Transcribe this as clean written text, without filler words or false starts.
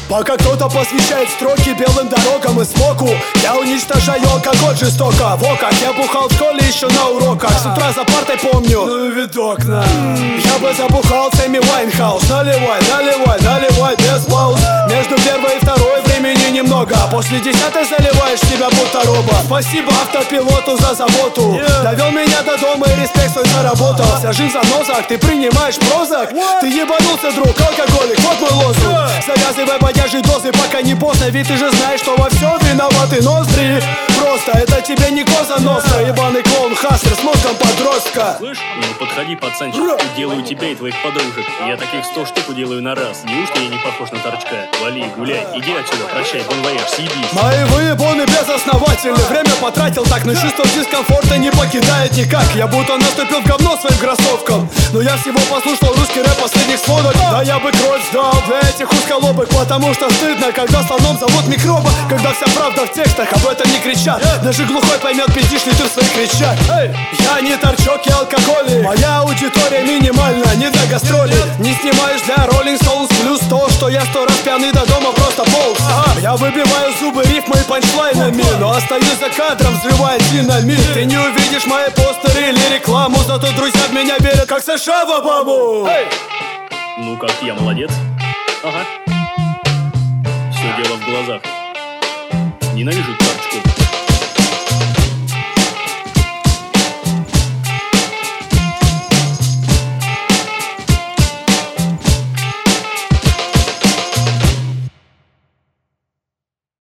Пока кто-то посвящает строки белым дорогам и смоку, я уничтожаю алкоголь жестоко. Во как я бухал в школе еще на уроках. С утра за партой помню, ну и видок на. Я бы забухал Эми Уайнхаус. Наливай, наливай, наливай без пауз. Между первой и второй времени немного, а после 10-й заливаешь себя будто робот. Спасибо автопилоту за заботу. Довел меня до дома и респект свой заработал. Вся жизнь в заносах, ты принимаешь прозак. Ты ебанулся, друг, алкоголик, вот мой лозунг. Завязывай бодяжьи дозы, пока не поздно. Ведь ты же знаешь, что во всем виноваты ноздри. Просто это тебе не коза ностра. Ебаный клоун Хаслер с мозгом подростка. Слышь, ну подходи, пацанчик, уделаю тебя и твоих подружек. Я таких 100 штук уделаю на раз. Неужто я не похож на торчка? Вали, гуляй, иди отсюда, прощай, бон вояж, съебись. Мои выебоны безосновательны. Время потратил так, но чувство дискомфорта не покидает никак. Я будто наступил в говно своим кроссовкам. Но я всего послушал русский рэп последних сводок. Да я бы кровь сдал для этих узколобок, потому что стыдно, когда слоном зовут микроба. Когда вся правда в текстах, об этом не кричат. Даже глухой поймет, пиздишь ли ты в своих речах. Я не торчок, я алкоголик. Моя аудитория минимальна, не для гастролей. Не снимаешь для Rolling Stones, плюс то, что я 100 раз пьяный до дома просто полз. Я выбиваю зубы рифмой и панчлайнами, но остаюсь за кадром, взрывая динамит. Ты не увидишь мои постеры или рекламу, зато друзья в меня верят, как США в Обаму. Ну как, я молодец? Ага. Все дело в глазах. Ненавижу торчков.